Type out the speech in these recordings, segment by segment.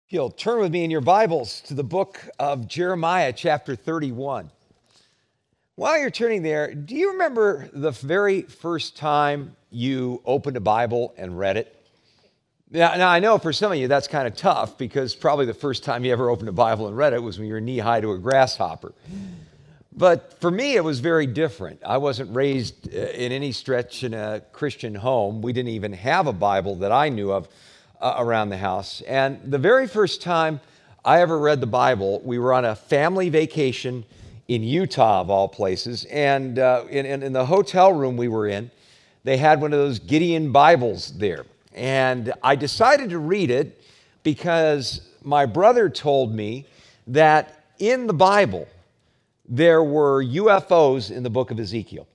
If you'll turn with me in your Bibles to the book of Jeremiah, chapter 31. While you're turning there, do you remember the very first time you opened a Bible and read it? Now, I know for some of you that's kind of tough because probably the first time you ever opened a Bible and read it was when you were knee-high to a grasshopper. But for me, it was very different. I wasn't raised in any stretch in a Christian home. We didn't even have a Bible that I knew of around the house. And the very first time I ever read the Bible, we were on a family vacation in Utah, of all places. And in the hotel room we were in, they had one of those Gideon Bibles there. And I decided to read it because my brother told me that in the Bible, there were UFOs in the book of Ezekiel.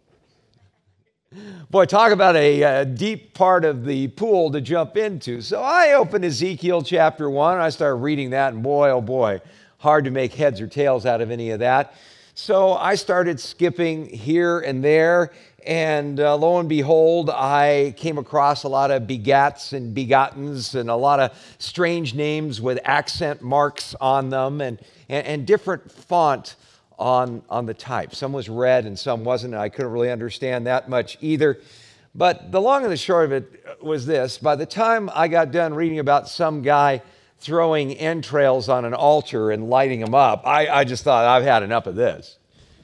Boy, talk about a deep part of the pool to jump into. So I opened Ezekiel chapter 1, and I started reading that, and boy, oh boy, hard to make heads or tails out of any of that. So I started skipping here and there, and lo and behold, I came across a lot of begats and begottens and a lot of strange names with accent marks on them and different font on the type. Some was red and some wasn't, and I couldn't really understand that much either. But the long and the short of it was this. By the time I got done reading about some guy throwing entrails on an altar and lighting them up, I just thought, I've had enough of this.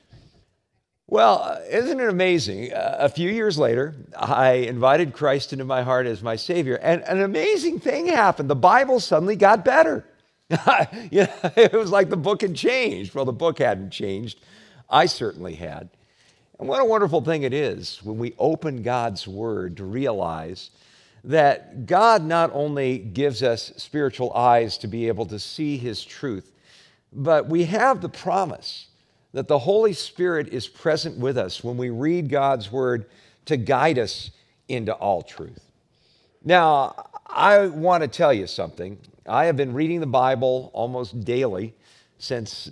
Well, isn't it amazing? A few years later, I invited Christ into my heart as my Savior, and an amazing thing happened. The Bible suddenly got better. It was like the book had changed. Well, the book hadn't changed. I certainly had. And what a wonderful thing it is when we open God's Word to realize that God not only gives us spiritual eyes to be able to see His truth, but we have the promise that the Holy Spirit is present with us when we read God's Word to guide us into all truth. Now, I want to tell you something. I have been reading the Bible almost daily since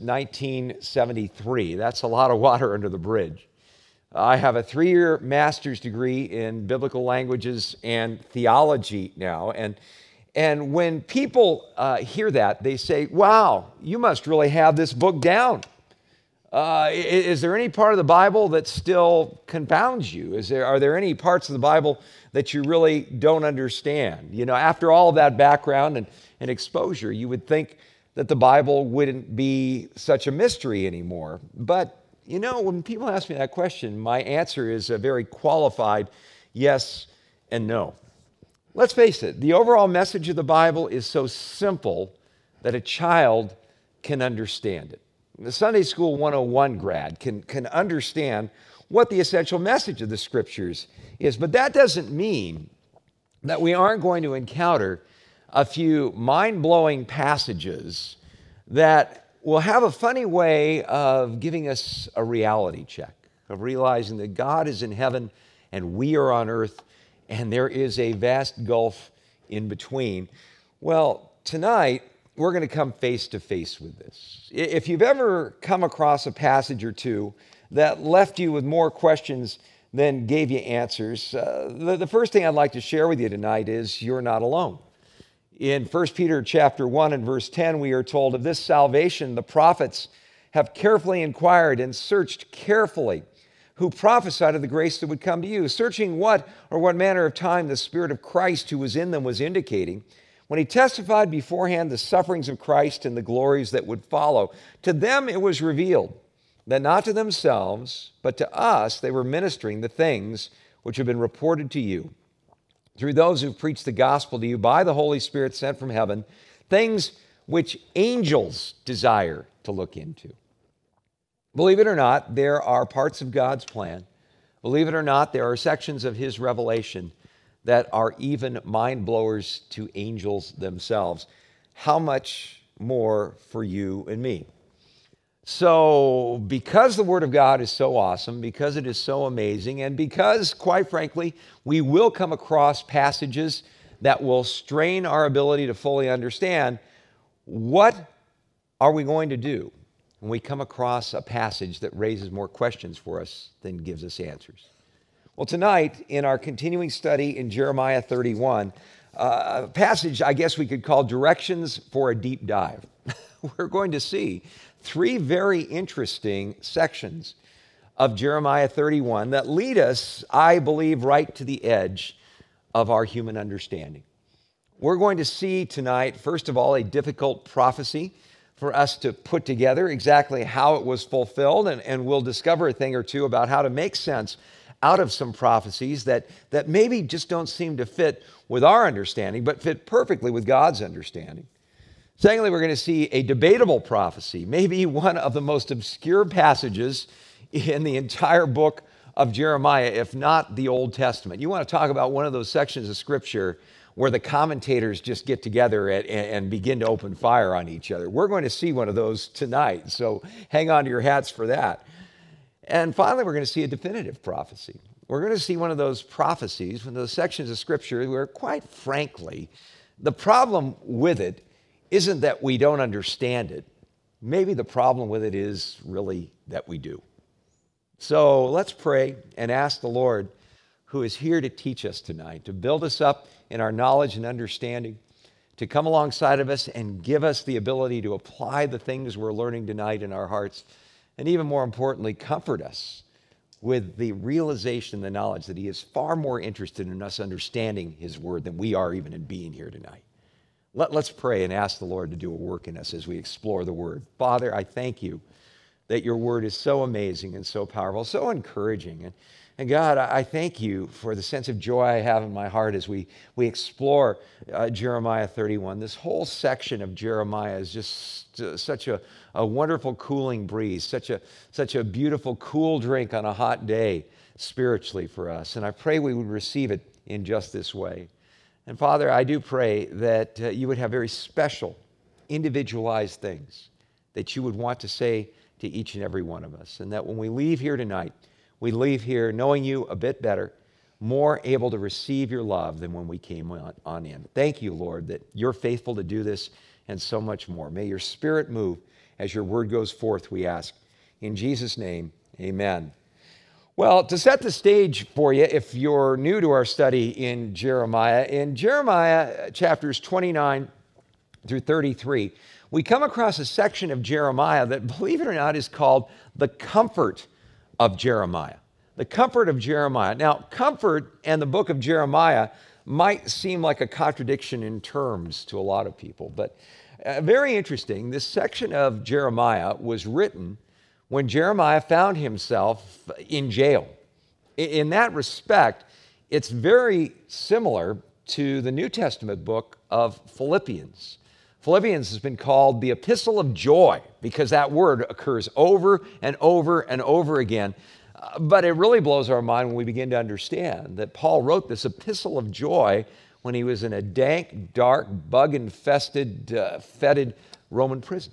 1973. That's a lot of water under the bridge. I have a 3-year master's degree in biblical languages and theology now. And when people hear that, they say, wow, you must really have this book down. Is there any part of the Bible that still confounds you? Are there any parts of the Bible that you really don't understand? You know, after all of that background and exposure, you would think that the Bible wouldn't be such a mystery anymore. But, you know, when people ask me that question, my answer is a very qualified yes and no. Let's face it, the overall message of the Bible is so simple that a child can understand it. The Sunday School 101 grad can understand what the essential message of the Scriptures is. But that doesn't mean that we aren't going to encounter a few mind-blowing passages that will have a funny way of giving us a reality check, of realizing that God is in heaven and we are on earth, and there is a vast gulf in between. Well, tonight, we're going to come face to face with this. If you've ever come across a passage or two that left you with more questions than gave you answers, the first thing I'd like to share with you tonight is you're not alone. In 1 Peter chapter 1 and verse 10, we are told, of this salvation the prophets have carefully inquired and searched carefully, who prophesied of the grace that would come to you, searching what manner of time the Spirit of Christ who was in them was indicating, when he testified beforehand the sufferings of Christ and the glories that would follow. To them it was revealed that not to themselves, but to us they were ministering the things which have been reported to you through those who preach the gospel to you by the Holy Spirit sent from heaven, things which angels desire to look into. Believe it or not, there are parts of God's plan. Believe it or not, there are sections of His revelation that are even mind blowers to angels themselves. How much more for you and me? So, because the Word of God is so awesome, because it is so amazing, and because, quite frankly, we will come across passages that will strain our ability to fully understand, what are we going to do when we come across a passage that raises more questions for us than gives us answers? Well, tonight, in our continuing study in Jeremiah 31, a passage I guess we could call Directions for a Deep Dive. We're going to see three very interesting sections of Jeremiah 31 that lead us, I believe, right to the edge of our human understanding. We're going to see tonight, first of all, a difficult prophecy for us to put together exactly how it was fulfilled, and we'll discover a thing or two about how to make sense out of some prophecies that maybe just don't seem to fit with our understanding, but fit perfectly with God's understanding. Secondly, we're going to see a debatable prophecy, maybe one of the most obscure passages in the entire book of Jeremiah, if not the Old Testament. You want to talk about one of those sections of Scripture where the commentators just get together and begin to open fire on each other. We're going to see one of those tonight, so hang on to your hats for that. And finally, we're going to see a definitive prophecy. We're going to see one of those prophecies, one of those sections of Scripture where, quite frankly, the problem with it isn't that we don't understand it. Maybe the problem with it is really that we do. So let's pray and ask the Lord, who is here to teach us tonight, to build us up in our knowledge and understanding, to come alongside of us and give us the ability to apply the things we're learning tonight in our hearts, and even more importantly, comfort us with the realization and the knowledge that He is far more interested in us understanding His Word than we are even in being here tonight. Let's pray and ask the Lord to do a work in us as we explore the Word. Father, I thank You that Your Word is so amazing and so powerful, so encouraging. And God, I thank You for the sense of joy I have in my heart as we explore Jeremiah 31. This whole section of Jeremiah is just such a wonderful cooling breeze, such a beautiful cool drink on a hot day spiritually for us. And I pray we would receive it in just this way. And Father, I do pray that You would have very special, individualized things that You would want to say to each and every one of us. And that when we leave here tonight, we leave here knowing You a bit better, more able to receive Your love than when we came on in. Thank You, Lord, that You're faithful to do this and so much more. May Your Spirit move as Your Word goes forth, we ask. In Jesus' name, amen. Well, to set the stage for you, if you're new to our study in Jeremiah chapters 29 through 33, we come across a section of Jeremiah that, believe it or not, is called the comfort of Jeremiah. The comfort of Jeremiah. Now, comfort and the book of Jeremiah might seem like a contradiction in terms to a lot of people, but very interesting. This section of Jeremiah was written when Jeremiah found himself in jail. In that respect, it's very similar to the New Testament book of Philippians. Philippians has been called the epistle of joy because that word occurs over and over and over again. But it really blows our mind when we begin to understand that Paul wrote this epistle of joy when he was in a dank, dark, bug-infested, fetid Roman prison.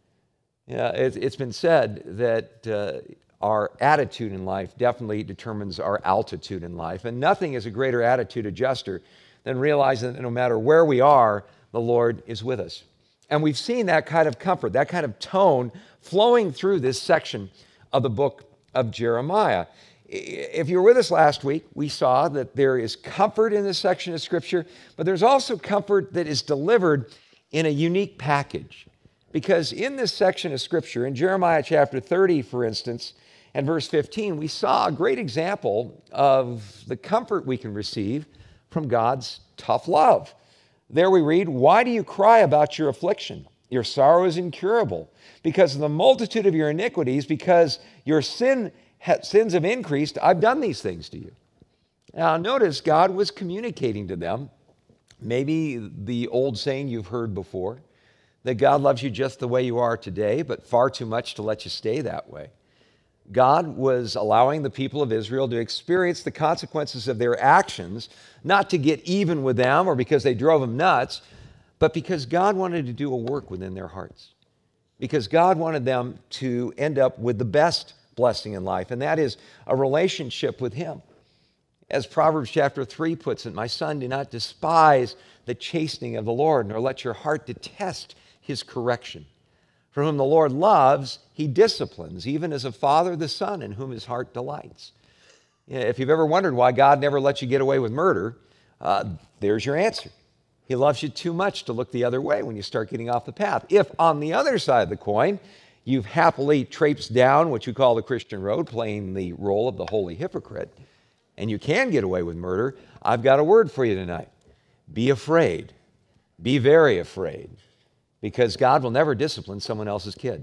It's been said that our attitude in life definitely determines our altitude in life. And nothing is a greater attitude adjuster than realizing that no matter where we are, the Lord is with us. And we've seen that kind of comfort, that kind of tone flowing through this section of the book of Jeremiah. If you were with us last week, we saw that there is comfort in this section of Scripture, but there's also comfort that is delivered in a unique package. Because in this section of Scripture, in Jeremiah chapter 30, for instance, and verse 15, we saw a great example of the comfort we can receive from God's tough love. There we read, "Why do you cry about your affliction? Your sorrow is incurable. Because of the multitude of your iniquities, because your sins have increased, I've done these things to you." Now notice God was communicating to them, maybe the old saying you've heard before, that God loves you just the way you are today, but far too much to let you stay that way. God was allowing the people of Israel to experience the consequences of their actions, not to get even with them or because they drove him nuts, but because God wanted to do a work within their hearts. Because God wanted them to end up with the best blessing in life, and that is a relationship with Him. As Proverbs chapter 3 puts it, "My son, do not despise the chastening of the Lord, nor let your heart detest His correction. For whom the Lord loves, He disciplines, even as a father the son in whom His heart delights." If you've ever wondered why God never lets you get away with murder, there's your answer. He loves you too much to look the other way when you start getting off the path. If on the other side of the coin, you've happily traipsed down what you call the Christian road, playing the role of the holy hypocrite, and you can get away with murder, I've got a word for you tonight. Be afraid. Be very afraid, because God will never discipline someone else's kid.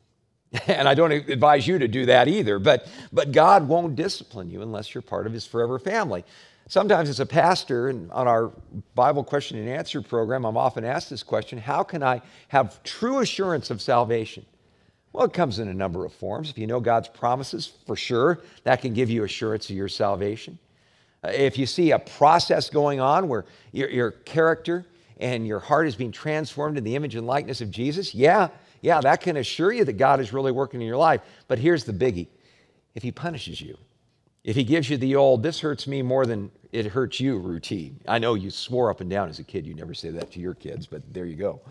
And I don't advise you to do that either, but God won't discipline you unless you're part of his forever family. Sometimes as a pastor, and on our Bible question and answer program, I'm often asked this question: how can I have true assurance of salvation? Well, it comes in a number of forms. If you know God's promises, for sure, that can give you assurance of your salvation. If you see a process going on where your character and your heart is being transformed in the image and likeness of Jesus, yeah, that can assure you that God is really working in your life. But here's the biggie. If he punishes you, if he gives you the old, "this hurts me more than it hurts you" routine. I know you swore up and down as a kid. You never say that to your kids, but there you go.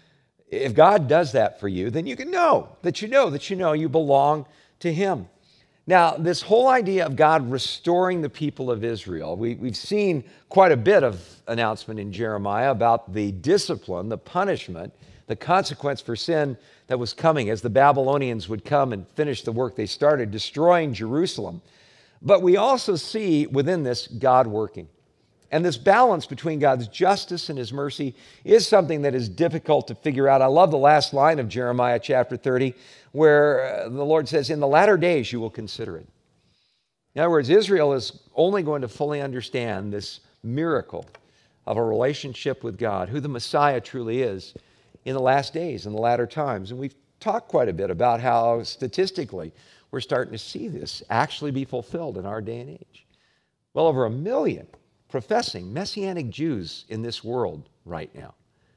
If God does that for you, then you can know that you belong to him. Now, this whole idea of God restoring the people of Israel, we've seen quite a bit of announcement in Jeremiah about the discipline, the punishment, the consequence for sin that was coming as the Babylonians would come and finish the work they started, destroying Jerusalem. But we also see within this God working. And this balance between God's justice and his mercy is something that is difficult to figure out. I love the last line of Jeremiah chapter 30, where the Lord says, "In the latter days you will consider it." In other words, Israel is only going to fully understand this miracle of a relationship with God, who the Messiah truly is, in the last days, in the latter times. And we've talked quite a bit about how statistically we're starting to see this actually be fulfilled in our day and age. Well over 1 million professing Messianic Jews in this world right now.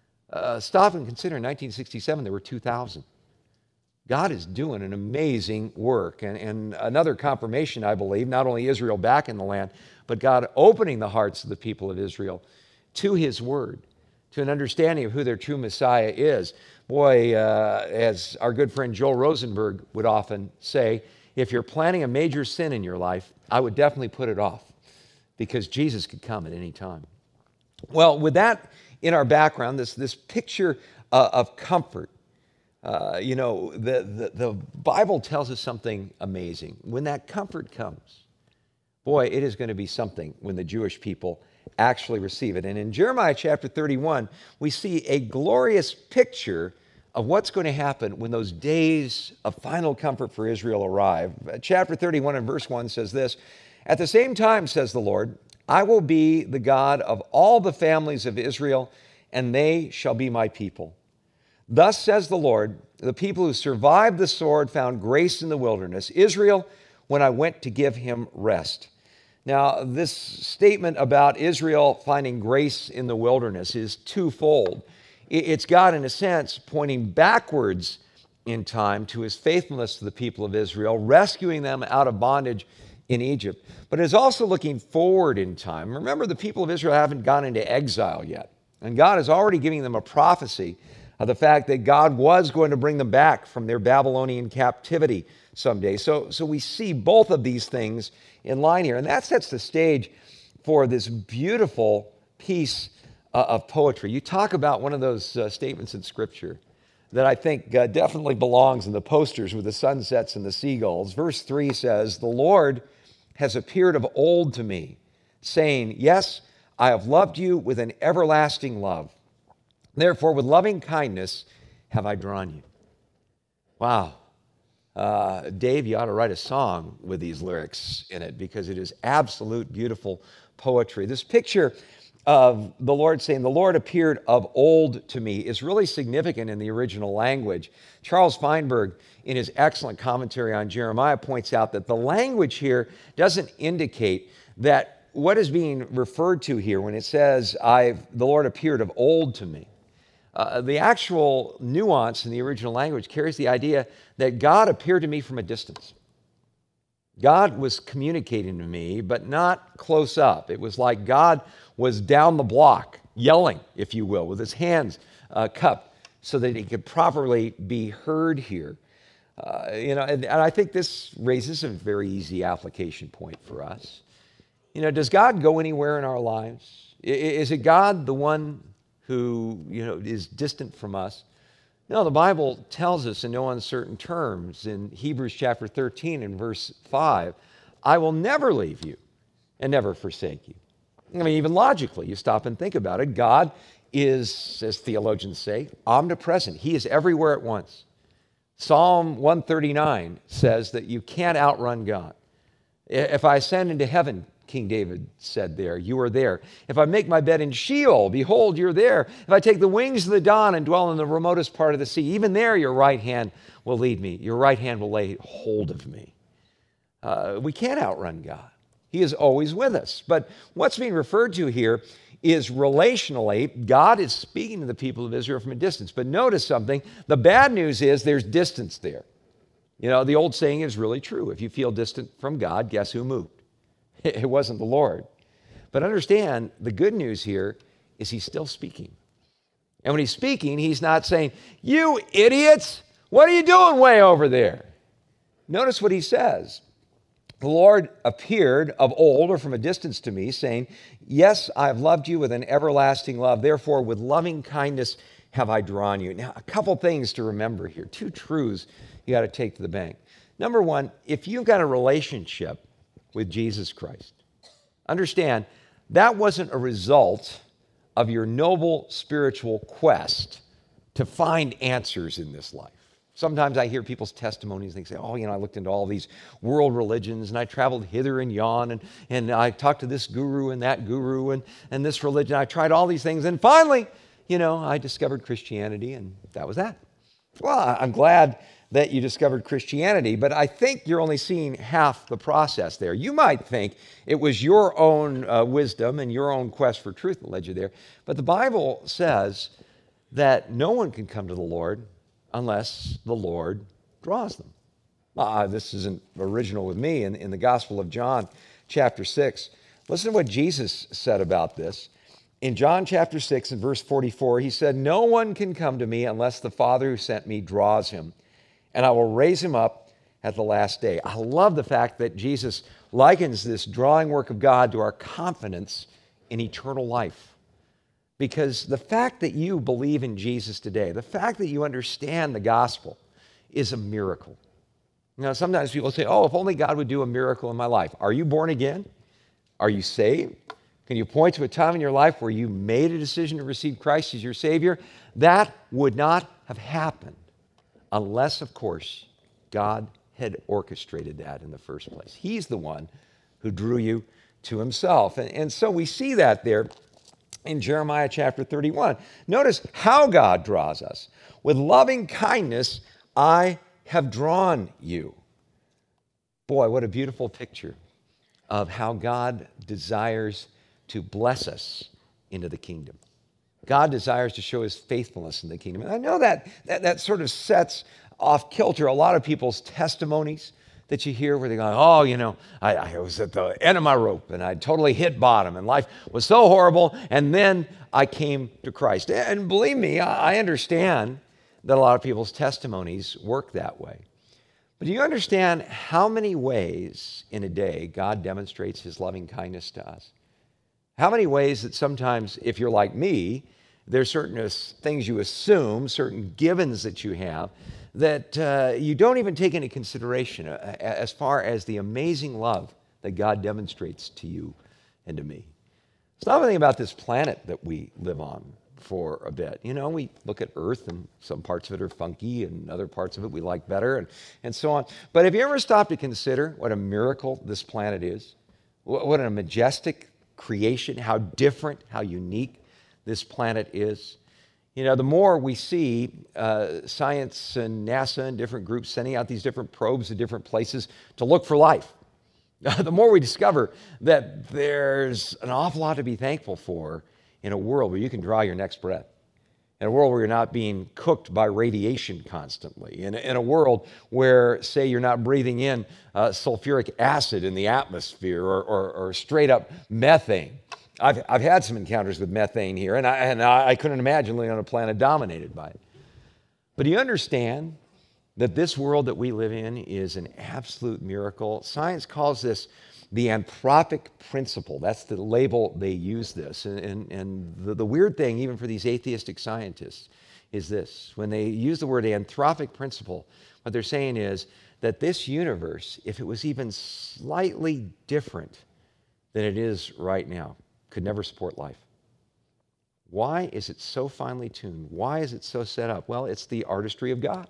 Stop and consider, in 1967 there were 2,000. God is doing an amazing work. And another confirmation, I believe, not only Israel back in the land, but God opening the hearts of the people of Israel to his word, to an understanding of who their true Messiah is. Boy, as our good friend Joel Rosenberg would often say, if you're planning a major sin in your life, I would definitely put it off, because Jesus could come at any time. Well, with that in our background, this picture of comfort, the Bible tells us something amazing. When that comfort comes, boy, it is going to be something when the Jewish people actually receive it. And in Jeremiah chapter 31, we see a glorious picture of what's going to happen when those days of final comfort for Israel arrive. Chapter 31 and verse 1 says this: "At the same time, says the Lord, I will be the God of all the families of Israel, and they shall be my people. Thus says the Lord, the people who survived the sword found grace in the wilderness, Israel, when I went to give him rest." Now, this statement about Israel finding grace in the wilderness is twofold. It's God, in a sense, pointing backwards in time to his faithfulness to the people of Israel, rescuing them out of bondage in Egypt. But it's also looking forward in time. Remember, the people of Israel haven't gone into exile yet. And God is already giving them a prophecy of the fact that God was going to bring them back from their Babylonian captivity someday. So we see both of these things in line here. And that sets the stage for this beautiful piece of poetry. You talk about one of those statements in Scripture that I think definitely belongs in the posters with the sunsets and the seagulls. Verse 3 says, "The Lord has appeared of old to me, saying, yes, I have loved you with an everlasting love. Therefore, with loving kindness have I drawn you." Wow. Dave, you ought to write a song with these lyrics in it, because it is absolute beautiful poetry. This picture of the Lord saying, "The Lord appeared of old to me," is really significant in the original language. Charles Feinberg, in his excellent commentary on Jeremiah, points out that the language here doesn't indicate that what is being referred to here when it says, the Lord appeared of old to me. The actual nuance in the original language carries the idea that God appeared to me from a distance. God was communicating to me, but not close up. It was like God was down the block, yelling, if you will, with his hands cupped so that he could properly be heard here. And I think this raises a very easy application point for us. Does God go anywhere in our lives? Is it God the one who, is distant from us. No, the Bible tells us in no uncertain terms in Hebrews chapter 13 and verse 5, I will never leave you and never forsake you. I mean, even logically, you stop and think about it. God is, as theologians say, omnipresent. He is everywhere at once. Psalm 139 says that you can't outrun God. If I ascend into heaven, King David said there, you are there. If I make my bed in Sheol, behold, you're there. If I take the wings of the dawn and dwell in the remotest part of the sea, even there your right hand will lead me. Your right hand will lay hold of me. We can't outrun God. He is always with us. But what's being referred to here is relationally, God is speaking to the people of Israel from a distance. But notice something. The bad news is there's distance there. The old saying is really true. If you feel distant from God, guess who moved? It wasn't the Lord. But understand, the good news here is he's still speaking. And when he's speaking, he's not saying, you idiots, what are you doing way over there? Notice what he says. The Lord appeared of old or from a distance to me, saying, yes, I've loved you with an everlasting love. Therefore, with loving kindness have I drawn you. Now, a couple things to remember here. Two truths you got to take to the bank. Number one, if you've got a relationship with Jesus Christ, understand that wasn't a result of your noble spiritual quest to find answers in this life. Sometimes I hear people's testimonies, and they say, I looked into all these world religions, and I traveled hither and yon, and I talked to this guru and that guru and this religion. I tried all these things, and finally, I discovered Christianity, and that was that. Well, I'm glad that you discovered Christianity, but I think you're only seeing half the process there. You might think it was your own wisdom and your own quest for truth that led you there, but the Bible says that no one can come to the Lord unless the Lord draws them. This isn't original with me. In the Gospel of John, chapter 6, listen to what Jesus said about this. In John chapter 6 and verse 44, he said, no one can come to me unless the Father who sent me draws him, and I will raise him up at the last day. I love the fact that Jesus likens this drawing work of God to our confidence in eternal life. Because the fact that you believe in Jesus today, the fact that you understand the gospel is a miracle. Sometimes people say, if only God would do a miracle in my life. Are you born again? Are you saved? Can you point to a time in your life where you made a decision to receive Christ as your Savior? That would not have happened unless, of course, God had orchestrated that in the first place. He's the one who drew you to himself. And so we see that there in Jeremiah chapter 31. Notice how God draws us. With loving kindness, I have drawn you. Boy, what a beautiful picture of how God desires to bless us into the kingdom. God desires to show his faithfulness in the kingdom. And I know that sort of sets off kilter a lot of people's testimonies that you hear where they go, I was at the end of my rope and I totally hit bottom and life was so horrible and then I came to Christ. And believe me, I understand that a lot of people's testimonies work that way. But do you understand how many ways in a day God demonstrates his loving kindness to us? How many ways that sometimes, if you're like me, there's certain things you assume, certain givens that you have, that you don't even take into consideration as far as the amazing love that God demonstrates to you and to me. Stop and think about this planet that we live on for a bit. We look at Earth and some parts of it are funky and other parts of it we like better and so on. But have you ever stopped to consider what a miracle this planet is? What a majestic creation, how different, how unique this planet is. The more we see science and NASA and different groups sending out these different probes to different places to look for life, the more we discover that there's an awful lot to be thankful for in a world where you can draw your next breath, in a world where you're not being cooked by radiation constantly, in a world where, say, you're not breathing in sulfuric acid in the atmosphere or straight up methane. I've had some encounters with methane here, and I couldn't imagine living on a planet dominated by it. But do you understand that this world that we live in is an absolute miracle? Science calls this The anthropic principle, that's the label they use this. And the weird thing, even for these atheistic scientists, is this. When they use the word anthropic principle, what they're saying is that this universe, if it was even slightly different than it is right now, could never support life. Why is it so finely tuned? Why is it so set up? Well, it's the artistry of God.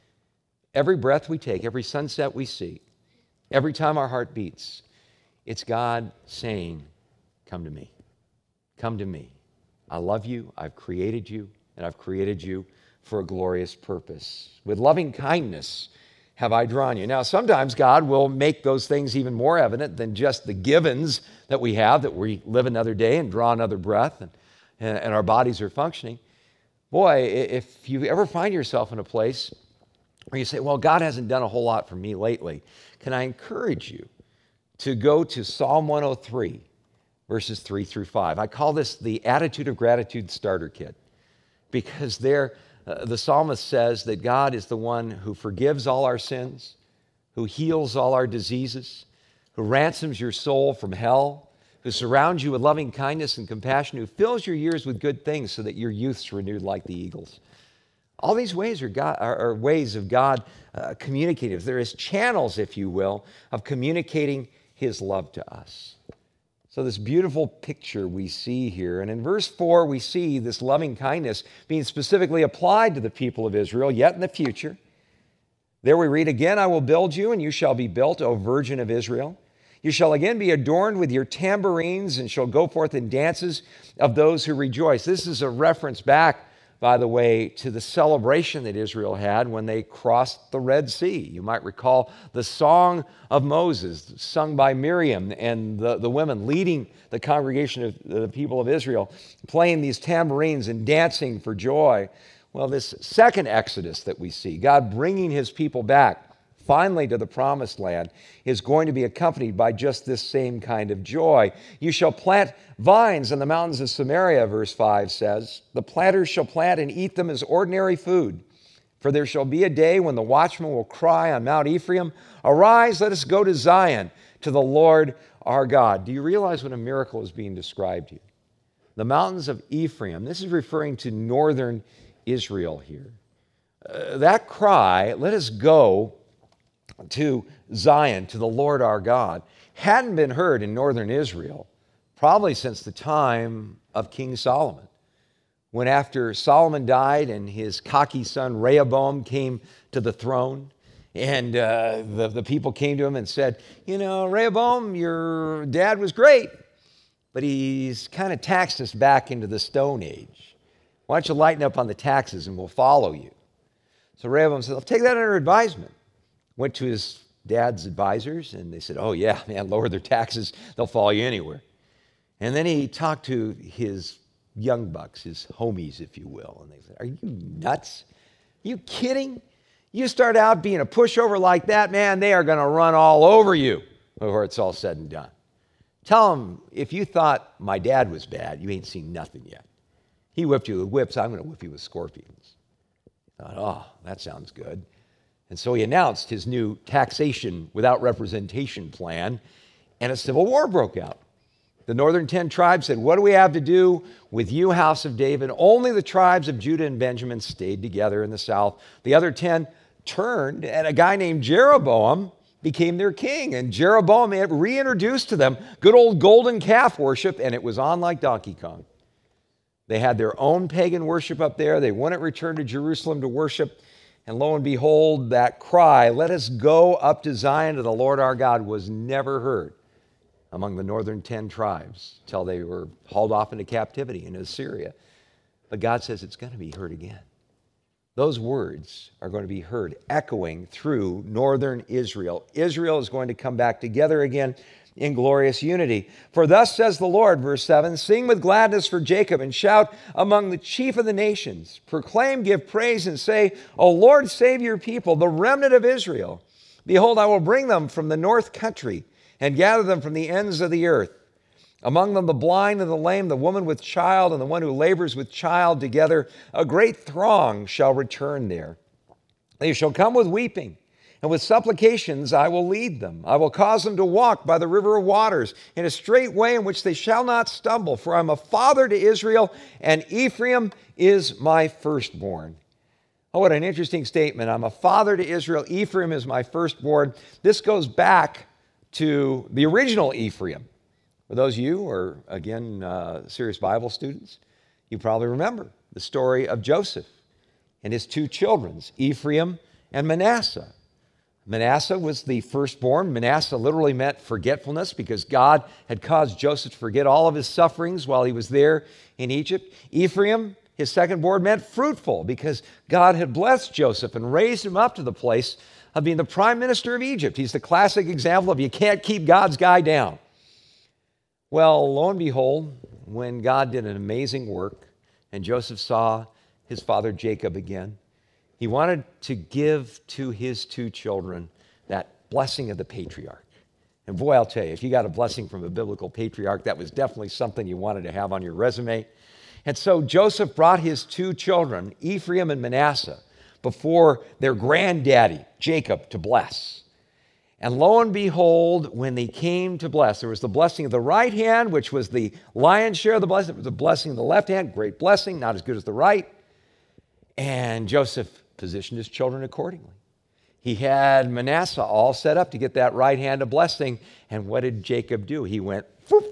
Every breath we take, every sunset we see, every time our heart beats, it's God saying, come to me. Come to me. I love you. I've created you, and I've created you for a glorious purpose. With loving kindness have I drawn you. Now, sometimes God will make those things even more evident than just the givens that we have, that we live another day and draw another breath, and our bodies are functioning. Boy, if you ever find yourself in a place where you say, well, God hasn't done a whole lot for me lately, can I encourage you to go to Psalm 103, verses 3 through 5. I call this the Attitude of Gratitude Starter Kit, because there the psalmist says that God is the one who forgives all our sins, who heals all our diseases, who ransoms your soul from hell, who surrounds you with loving kindness and compassion, who fills your years with good things so that your youth's renewed like the eagles. All these ways are ways of God communicating. There is channels, if you will, of communicating His love to us. So this beautiful picture we see here. And in verse 4, we see this loving kindness being specifically applied to the people of Israel, yet in the future. There we read, again, I will build you, and you shall be built, O Virgin of Israel. You shall again be adorned with your tambourines, and shall go forth in dances of those who rejoice. This is a reference back, by the way, to the celebration that Israel had when they crossed the Red Sea. You might recall the Song of Moses, sung by Miriam and the women leading the congregation of the people of Israel, playing these tambourines and dancing for joy. Well, this second Exodus that we see, God bringing His people back finally to the promised land, is going to be accompanied by just this same kind of joy. You shall plant vines on the mountains of Samaria, verse 5 says. The planters shall plant and eat them as ordinary food. For there shall be a day when the watchman will cry on Mount Ephraim, arise, let us go to Zion, to the Lord our God. Do you realize what a miracle is being described here? The mountains of Ephraim, this is referring to northern Israel here. That cry, let us go to Zion, to the Lord our God, hadn't been heard in northern Israel probably since the time of King Solomon. When after Solomon died and his cocky son Rehoboam came to the throne, and the people came to him and said, you know, Rehoboam, your dad was great, but he's kind of taxed us back into the Stone Age. Why don't you lighten up on the taxes and we'll follow you? So Rehoboam said, I'll take that under advisement. Went to his dad's advisors, and they said, oh, yeah, man, lower their taxes. They'll follow you anywhere. And then he talked to his young bucks, his homies, if you will, and they said, are you nuts? Are you kidding? You start out being a pushover like that, man, they are going to run all over you before it's all said and done. Tell them, if you thought my dad was bad, you ain't seen nothing yet. He whipped you with whips, I'm going to whip you with scorpions. I thought, oh, that sounds good. And so he announced his new taxation without representation plan, and a civil war broke out. The northern 10 tribes said, what do we have to do with you, house of David? Only the tribes of Judah and Benjamin stayed together in the south. The other 10 turned, and a guy named Jeroboam became their king. And Jeroboam reintroduced to them good old golden calf worship, and it was on like Donkey Kong. They had their own pagan worship up there. They wouldn't return to Jerusalem to worship. And lo and behold, that cry, let us go up to Zion to the Lord our God, was never heard among the northern 10 tribes till they were hauled off into captivity in Assyria. But God says it's going to be heard again. Those words are going to be heard echoing through northern Israel. Israel is going to come back together again in glorious unity. For thus says the Lord, verse 7, sing with gladness for Jacob and shout among the chief of the nations. Proclaim, give praise, and say, O Lord, save your people, the remnant of Israel. Behold, I will bring them from the north country and gather them from the ends of the earth. Among them the blind and the lame, the woman with child and the one who labors with child together. A great throng shall return there. They shall come with weeping and with supplications I will lead them. I will cause them to walk by the river of waters in a straight way in which they shall not stumble. For I am a father to Israel, and Ephraim is my firstborn. Oh, what an interesting statement. I'm a father to Israel. Ephraim is my firstborn. This goes back to the original Ephraim. For those of you who are, again, serious Bible students, you probably remember the story of Joseph and his two children, Ephraim and Manasseh. Manasseh was the firstborn. Manasseh literally meant forgetfulness because God had caused Joseph to forget all of his sufferings while he was there in Egypt. Ephraim, his secondborn, meant fruitful because God had blessed Joseph and raised him up to the place of being the prime minister of Egypt. He's the classic example of you can't keep God's guy down. Well, lo and behold, when God did an amazing work and Joseph saw his father Jacob again, he wanted to give to his two children that blessing of the patriarch. And boy, I'll tell you, if you got a blessing from a biblical patriarch, that was definitely something you wanted to have on your resume. And so Joseph brought his two children, Ephraim and Manasseh, before their granddaddy, Jacob, to bless. And lo and behold, when they came to bless, there was the blessing of the right hand, which was the lion's share of the blessing. There was the blessing of the left hand, great blessing, not as good as the right. And Joseph positioned his children accordingly. He had Manasseh all set up to get that right hand of blessing. And what did Jacob do? He went, whoop.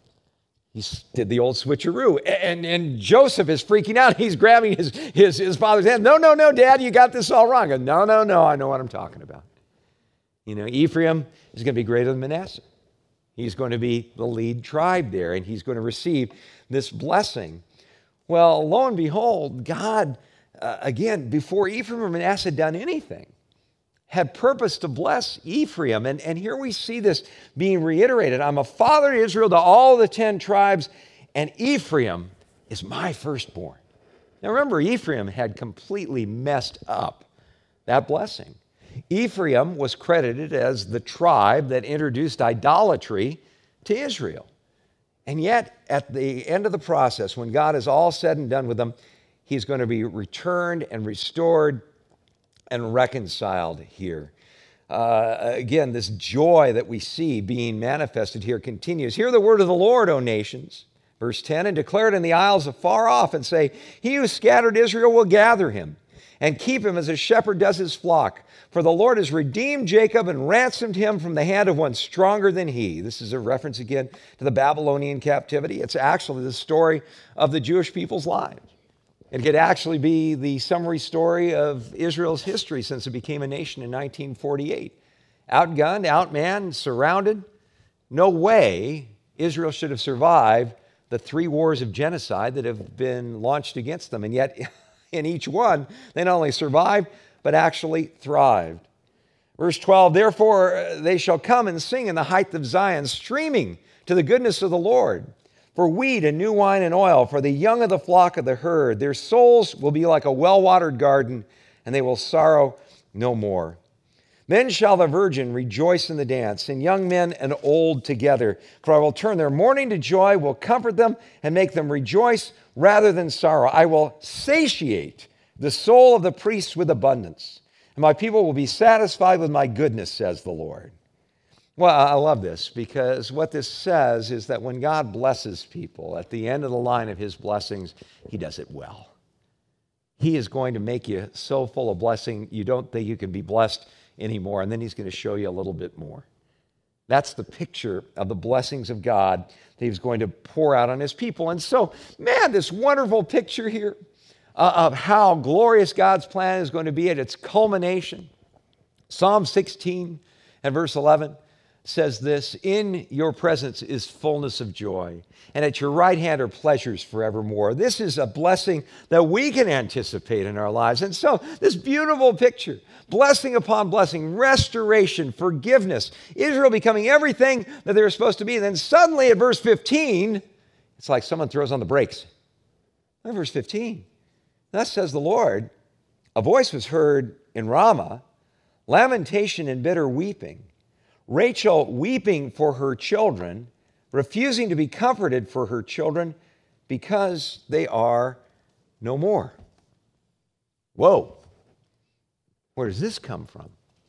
He did the old switcheroo. And Joseph is freaking out. He's grabbing his father's hand. No, Dad, you got this all wrong. No, I know what I'm talking about. You know, Ephraim is going to be greater than Manasseh. He's going to be the lead tribe there, and he's going to receive this blessing. Well, lo and behold, God, again, before Ephraim or Manasseh had done anything, had purpose to bless Ephraim. And here we see this being reiterated. I'm a father to Israel, to all the 10 tribes, and Ephraim is my firstborn. Now remember, Ephraim had completely messed up that blessing. Ephraim was credited as the tribe that introduced idolatry to Israel. And yet, at the end of the process, when God is all said and done with them, he's going to be returned and restored and reconciled here. Again, this joy that we see being manifested here continues. Hear the word of the Lord, O nations. Verse 10, and declare it in the isles afar off and say, he who scattered Israel will gather him and keep him as a shepherd does his flock. For the Lord has redeemed Jacob and ransomed him from the hand of one stronger than he. This is a reference again to the Babylonian captivity. It's actually the story of the Jewish people's lives. It could actually be the summary story of Israel's history since it became a nation in 1948. Outgunned, outmanned, surrounded. No way Israel should have survived the 3 wars of genocide that have been launched against them. And yet, in each one, they not only survived, but actually thrived. Verse 12, therefore they shall come and sing in the height of Zion, streaming to the goodness of the Lord. For wheat and new wine and oil, for the young of the flock of the herd. Their souls will be like a well-watered garden, and they will sorrow no more. Then shall the virgin rejoice in the dance, and young men and old together. For I will turn their mourning to joy, will comfort them, and make them rejoice rather than sorrow. I will satiate the soul of the priests with abundance, and my people will be satisfied with my goodness, says the Lord. Well, I love this because what this says is that when God blesses people, at the end of the line of his blessings, he does it well. He is going to make you so full of blessing, you don't think you can be blessed anymore, and then he's going to show you a little bit more. That's the picture of the blessings of God that he's going to pour out on his people. And so, man, this wonderful picture here of how glorious God's plan is going to be at its culmination. Psalm 16 and verse 11 says this, in your presence is fullness of joy, and at your right hand are pleasures forevermore. This is a blessing that we can anticipate in our lives. And so this beautiful picture, blessing upon blessing, restoration, forgiveness, Israel becoming everything that they were supposed to be. And then suddenly at verse 15, it's like someone throws on the brakes. Look at verse 15. Thus says the Lord, a voice was heard in Ramah, lamentation and bitter weeping. Rachel weeping for her children, refusing to be comforted for her children because they are no more. Whoa. Where does this come from?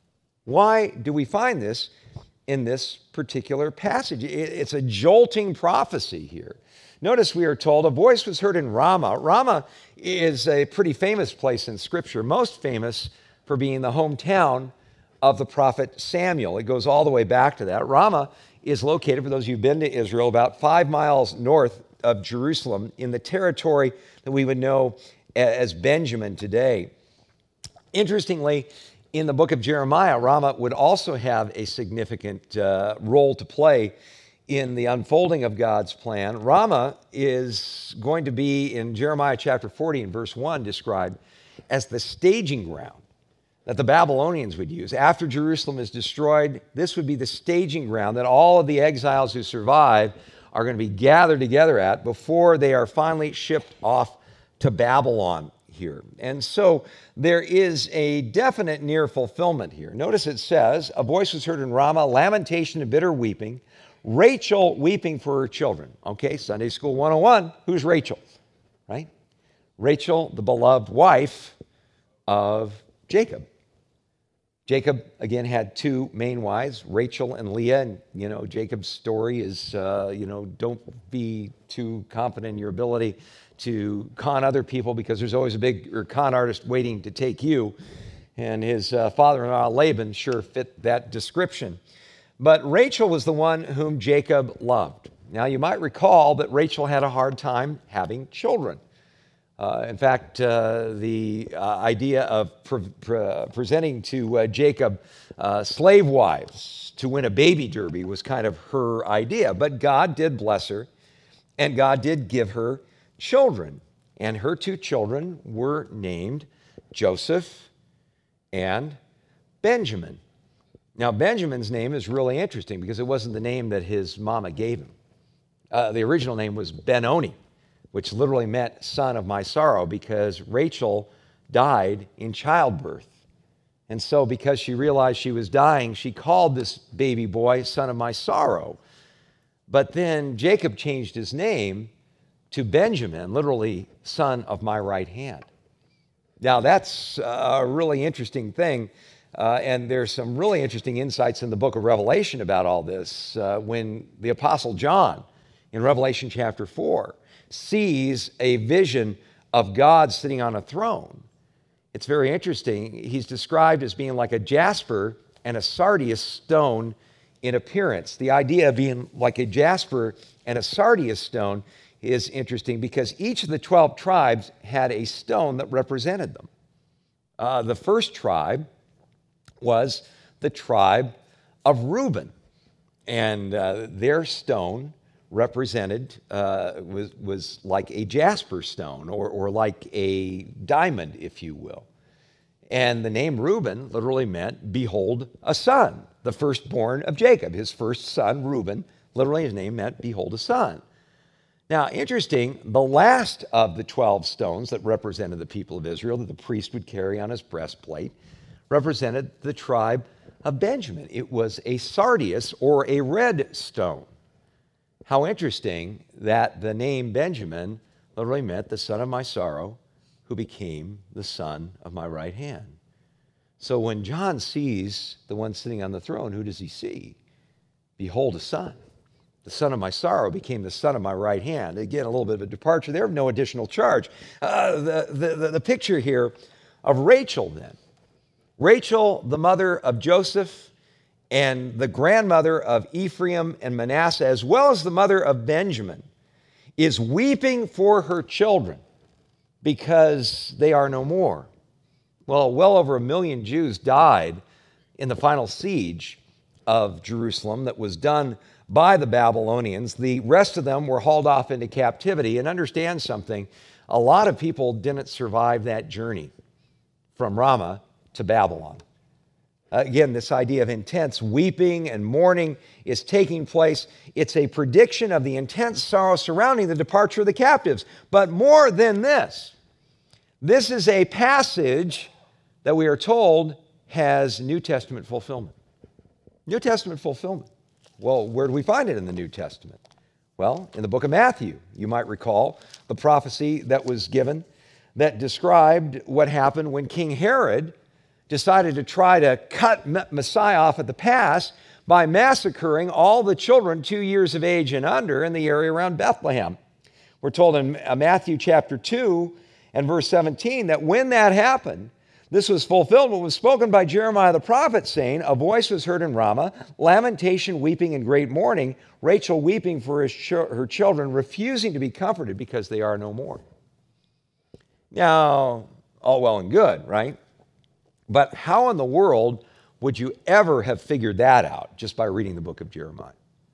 Why do we find this in this particular passage? It's a jolting prophecy here. Notice we are told a voice was heard in Ramah. Ramah is a pretty famous place in Scripture, most famous for being the hometown of the prophet Samuel. It goes all the way back to that. Ramah is located, for those of you who've been to Israel, about 5 miles north of Jerusalem in the territory that we would know as Benjamin today. Interestingly, in the book of Jeremiah, Ramah would also have a significant role to play in the unfolding of God's plan. Ramah is going to be, in Jeremiah chapter 40 and verse 1, described as the staging ground that the Babylonians would use. After Jerusalem is destroyed, this would be the staging ground that all of the exiles who survive are going to be gathered together at before they are finally shipped off to Babylon here. And so there is a definite near fulfillment here. Notice it says, a voice was heard in Ramah, lamentation and bitter weeping, Rachel weeping for her children. Okay, Sunday School 101, who's Rachel, right? Rachel, the beloved wife of Jacob. Jacob, again, had two main wives, Rachel and Leah. And, Jacob's story is, don't be too confident in your ability to con other people because there's always a big con artist waiting to take you. And his father-in-law, Laban, sure fit that description. But Rachel was the one whom Jacob loved. Now, you might recall that Rachel had a hard time having children. In fact, the idea of presenting to Jacob slave wives to win a baby derby was kind of her idea. But God did bless her, and God did give her children. And her two children were named Joseph and Benjamin. Now, Benjamin's name is really interesting because it wasn't the name that his mama gave him. The original name was Benoni, which literally meant son of my sorrow, because Rachel died in childbirth. And so because she realized she was dying, she called this baby boy son of my sorrow. But then Jacob changed his name to Benjamin, literally son of my right hand. Now that's a really interesting thing. And there's some really interesting insights in the book of Revelation about all this. When the Apostle John, in Revelation chapter 4, sees a vision of God sitting on a throne, it's very interesting. He's described as being like a jasper and a sardius stone in appearance. The idea of being like a jasper and a sardius stone is interesting because each of the 12 tribes had a stone that represented them. The first tribe was the tribe of Reuben, and their stone represented, was like a jasper stone or like a diamond, if you will. And the name Reuben literally meant, behold, a son, the firstborn of Jacob. His first son, Reuben, literally his name meant, behold, a son. Now, interesting, the last of the 12 stones that represented the people of Israel that the priest would carry on his breastplate represented the tribe of Benjamin. It was a sardius, or a red stone. How interesting that the name Benjamin literally meant the son of my sorrow, who became the son of my right hand. So when John sees the one sitting on the throne, who does he see? Behold, a son. The son of my sorrow became the son of my right hand. Again, a little bit of a departure there, no additional charge. The picture here of Rachel then. Rachel, the mother of Joseph and the grandmother of Ephraim and Manasseh, as well as the mother of Benjamin, is weeping for her children because they are no more. Well over 1 million Jews died in the final siege of Jerusalem that was done by the Babylonians. The rest of them were hauled off into captivity. And understand something, a lot of people didn't survive that journey from Ramah to Babylon. Again, this idea of intense weeping and mourning is taking place. It's a prediction of the intense sorrow surrounding the departure of the captives. But more than this is a passage that we are told has New Testament fulfillment. New Testament fulfillment. Well, where do we find it in the New Testament? Well, in the book of Matthew, you might recall the prophecy that was given that described what happened when King Herod decided to try to cut Messiah off at the pass by massacring all the children 2 years of age and under in the area around Bethlehem. We're told in Matthew chapter 2 and verse 17 that when that happened, this was fulfilled what was spoken by Jeremiah the prophet, saying, "A voice was heard in Ramah, lamentation, weeping, and great mourning, Rachel weeping for her children, refusing to be comforted because they are no more." Now, all well and good, right? But how in the world would you ever have figured that out just by reading the book of Jeremiah?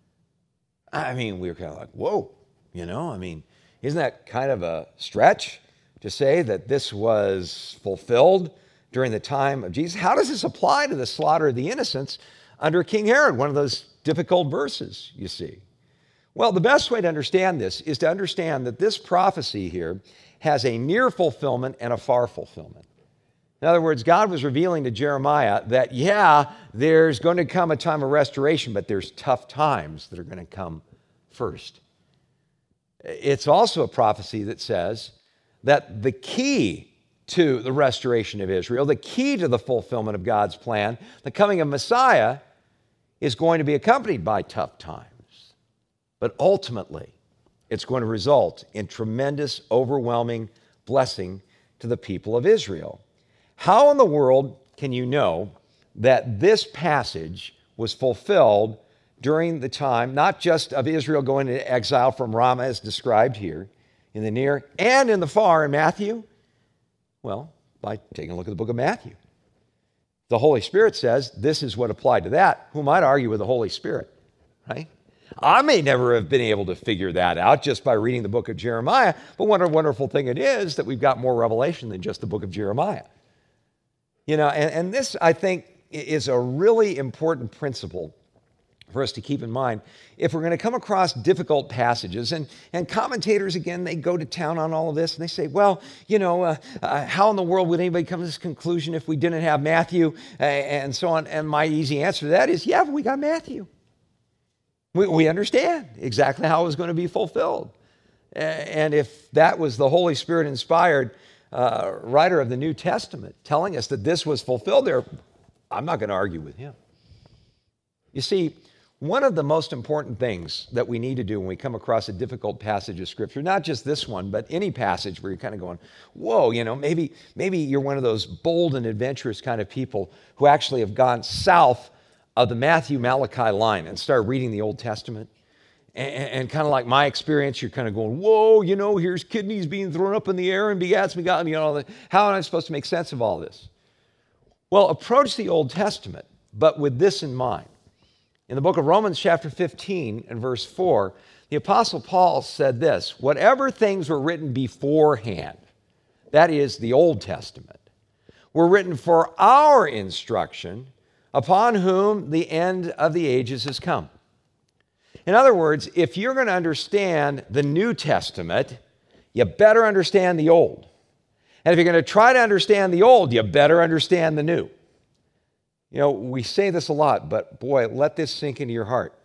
I mean, we were kind of like, whoa, isn't that kind of a stretch to say that this was fulfilled during the time of Jesus? How does this apply to the slaughter of the innocents under King Herod? One of those difficult verses, you see. Well, the best way to understand this is to understand that this prophecy here has a near fulfillment and a far fulfillment. In other words, God was revealing to Jeremiah that, there's going to come a time of restoration, but there's tough times that are going to come first. It's also a prophecy that says that the key to the restoration of Israel, the key to the fulfillment of God's plan, the coming of Messiah, is going to be accompanied by tough times. But ultimately, it's going to result in tremendous, overwhelming blessing to the people of Israel. How in the world can you know that this passage was fulfilled during the time, not just of Israel going into exile from Ramah as described here, in the near and in the far in Matthew? Well, by taking a look at the book of Matthew. The Holy Spirit says this is what applied to that. Who might argue with the Holy Spirit, right? I may never have been able to figure that out just by reading the book of Jeremiah, but what a wonderful thing it is that we've got more revelation than just the book of Jeremiah. And this, I think, is a really important principle for us to keep in mind if we're going to come across difficult passages. And commentators, again, they go to town on all of this, and they say, well, how in the world would anybody come to this conclusion if we didn't have Matthew and so on? And my easy answer to that is, but we got Matthew. We understand exactly how it was going to be fulfilled. And if that was the Holy Spirit-inspired writer of the New Testament telling us that this was fulfilled there, I'm not going to argue with him. You see, one of the most important things that we need to do when we come across a difficult passage of Scripture, not just this one, but any passage where you're kind of going, whoa, maybe you're one of those bold and adventurous kind of people who actually have gone south of the Matthew-Malachi line and started reading the Old Testament. And kind of like my experience, you're kind of going, whoa, here's kidneys being thrown up in the air and begats, how am I supposed to make sense of all this? Well, approach the Old Testament, but with this in mind. In the book of Romans chapter 15 and verse 4, the Apostle Paul said this: whatever things were written beforehand, that is the Old Testament, were written for our instruction, upon whom the end of the ages has come. In other words, if you're going to understand the New Testament, you better understand the Old. And if you're going to try to understand the Old, you better understand the New. We say this a lot, but boy, let this sink into your heart.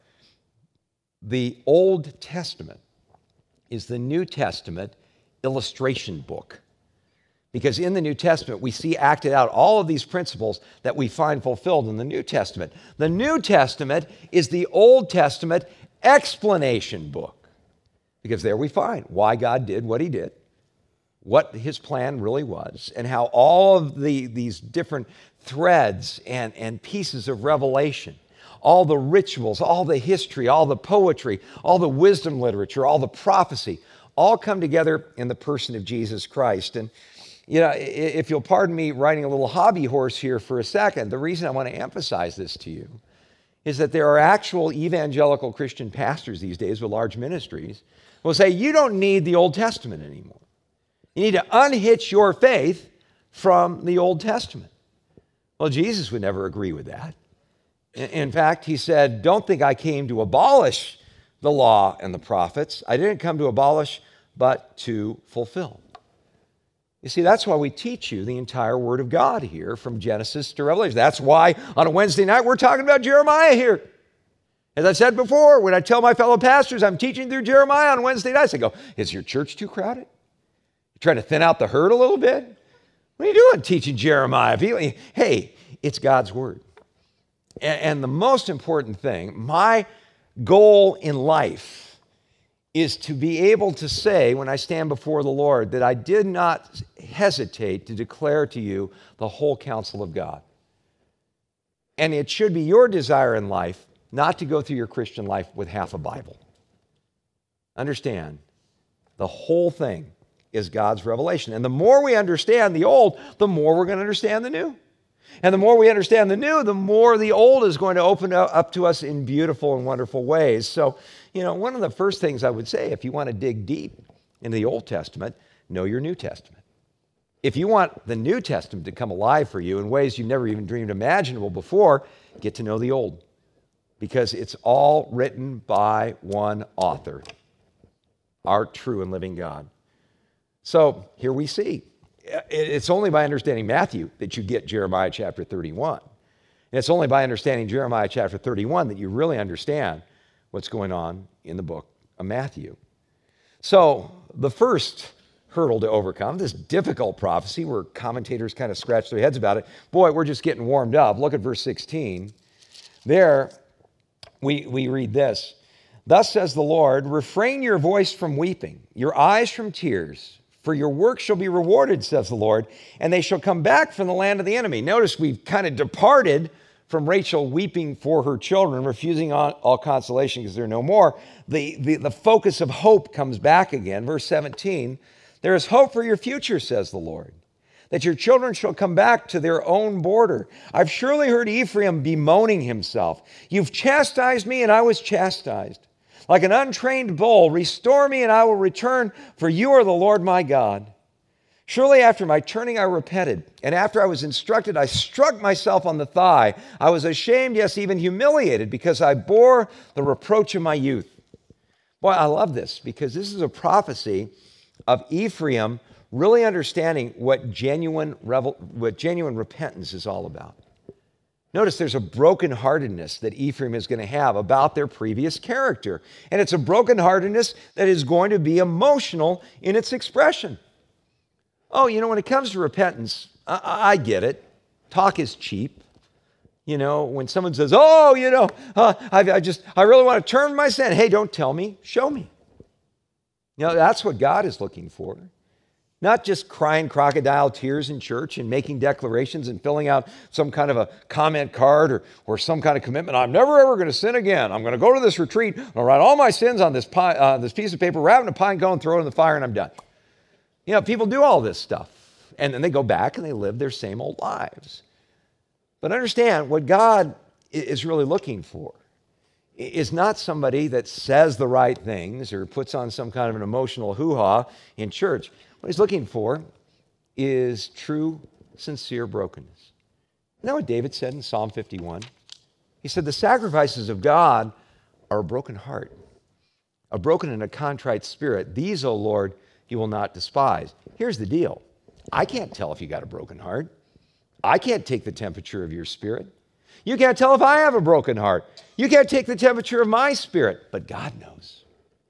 The Old Testament is the New Testament illustration book. Because in the New Testament, we see acted out all of these principles that we find fulfilled in the New Testament. The New Testament is the Old Testament explanation book. Because there we find why God did what he did, what his plan really was, and how all of these different threads and pieces of revelation, all the rituals, all the history, all the poetry, all the wisdom literature, all the prophecy, all come together in the person of Jesus Christ. And if you'll pardon me writing a little hobby horse here for a second, the reason I want to emphasize this to you is that there are actual evangelical Christian pastors these days with large ministries who will say, you don't need the Old Testament anymore. You need to unhitch your faith from the Old Testament. Well, Jesus would never agree with that. In fact, he said, don't think I came to abolish the law and the prophets. I didn't come to abolish, but to fulfill. You see, that's why we teach you the entire Word of God here from Genesis to Revelation. That's why on a Wednesday night we're talking about Jeremiah here. As I said before, when I tell my fellow pastors I'm teaching through Jeremiah on Wednesday nights, I go, is your church too crowded? You're trying to thin out the herd a little bit? What are you doing teaching Jeremiah? Hey, it's God's word. And the most important thing, my goal in life is to be able to say when I stand before the Lord that I did not hesitate to declare to you the whole counsel of God. And it should be your desire in life not to go through your Christian life with half a Bible. Understand, the whole thing is God's revelation. And the more we understand the old, the more we're going to understand the new. And the more we understand the new, the more the old is going to open up to us in beautiful and wonderful ways. So, one of the first things I would say, if you want to dig deep into the Old Testament, know your New Testament. If you want the New Testament to come alive for you in ways you've never even dreamed imaginable before, get to know the Old. Because it's all written by one author, our true and living God. So here we see, it's only by understanding Matthew that you get Jeremiah chapter 31. And it's only by understanding Jeremiah chapter 31 that you really understand what's going on in the book of Matthew. So the first hurdle to overcome, this difficult prophecy where commentators kind of scratch their heads about it. Boy, we're just getting warmed up. Look at verse 16. There we read this. Thus says the Lord, refrain your voice from weeping, your eyes from tears, for your work shall be rewarded, says the Lord, and they shall come back from the land of the enemy. Notice we've kind of departed from Rachel weeping for her children, refusing all consolation because they're no more. The focus of hope comes back again. Verse 17, there is hope for your future, says the Lord, that your children shall come back to their own border. I've surely heard Ephraim bemoaning himself. You've chastised me, and I was chastised. Like an untrained bull, restore me, and I will return, for you are the Lord my God. Surely after my turning I repented, and after I was instructed, I struck myself on the thigh. I was ashamed, yes, even humiliated, because I bore the reproach of my youth. Boy, I love this, because this is a prophecy of Ephraim really understanding what genuine repentance is all about. Notice there's a brokenheartedness that Ephraim is going to have about their previous character. And it's a brokenheartedness that is going to be emotional in its expression. Oh, when it comes to repentance, I get it. Talk is cheap. When someone says, I really want to turn from my sin. Hey, don't tell me, show me. That's what God is looking for. Not just crying crocodile tears in church and making declarations and filling out some kind of a comment card or some kind of commitment. I'm never, ever going to sin again. I'm going to go to this retreat. I'll write all my sins on this piece of paper, wrap it in a pine cone, throw it in the fire, and I'm done. People do all this stuff. And then they go back and they live their same old lives. But understand, what God is really looking for is not somebody that says the right things or puts on some kind of an emotional hoo-ha in church. What he's looking for is true, sincere brokenness. You know what David said in Psalm 51? He said, the sacrifices of God are a broken heart, a broken and a contrite spirit. These, O Lord, you will not despise. Here's the deal. I can't tell if you got a broken heart. I can't take the temperature of your spirit. You can't tell if I have a broken heart. You can't take the temperature of my spirit, but God knows.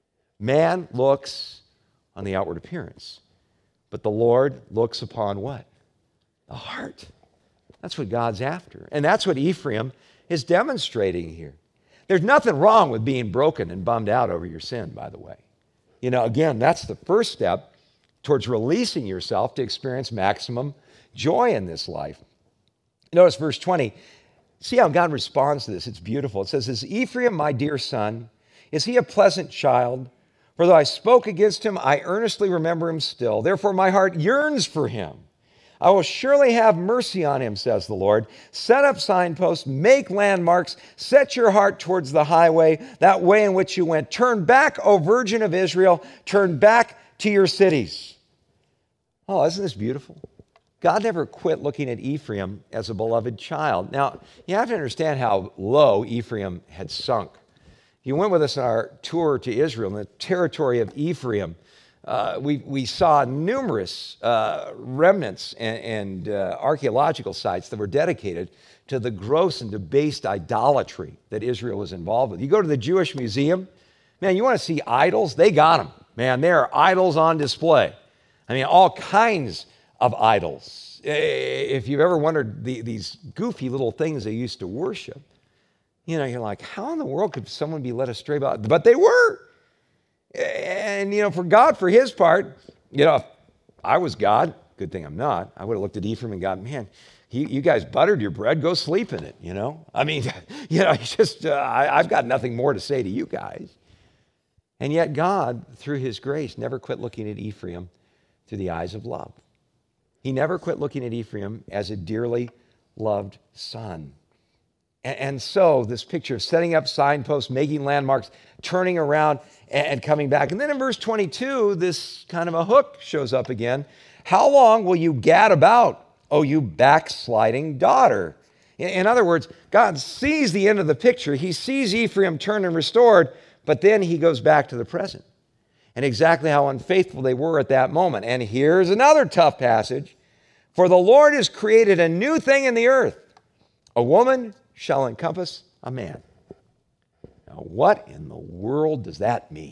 Man looks on the outward appearance. But the Lord looks upon what? The heart. That's what God's after. And that's what Ephraim is demonstrating here. There's nothing wrong with being broken and bummed out over your sin, by the way. Again, that's the first step towards releasing yourself to experience maximum joy in this life. Notice verse 20. See how God responds to this. It's beautiful. It says, is Ephraim my dear son? Is he a pleasant child? For though I spoke against him, I earnestly remember him still. Therefore, my heart yearns for him. I will surely have mercy on him, says the Lord. Set up signposts, make landmarks, set your heart towards the highway, that way in which you went. Turn back, O Virgin of Israel, turn back to your cities. Oh, isn't this beautiful? God never quit looking at Ephraim as a beloved child. Now, you have to understand how low Ephraim had sunk. You went with us on our tour to Israel, in the territory of Ephraim. We saw numerous remnants and archaeological sites that were dedicated to the gross and debased idolatry that Israel was involved with. You go to the Jewish Museum, man, you want to see idols? They got them. Man, there are idols on display. I mean, all kinds of idols. If you've ever wondered these goofy little things they used to worship, you're like, how in the world could someone be led astray by it? But they were. And, for God, for his part, if I was God, good thing I'm not, I would have looked at Ephraim and gone, man, you guys buttered your bread, go sleep in it, I mean, I've got nothing more to say to you guys. And yet God, through his grace, never quit looking at Ephraim through the eyes of love. He never quit looking at Ephraim as a dearly loved son. And so this picture of setting up signposts, making landmarks, turning around and coming back. And then in verse 22, this kind of a hook shows up again. How long will you gad about, oh, you backsliding daughter? In other words, God sees the end of the picture. He sees Ephraim turned and restored, but then he goes back to the present and exactly how unfaithful they were at that moment. And here's another tough passage. For the Lord has created a new thing in the earth. A woman shall encompass a man. Now, what in the world does that mean?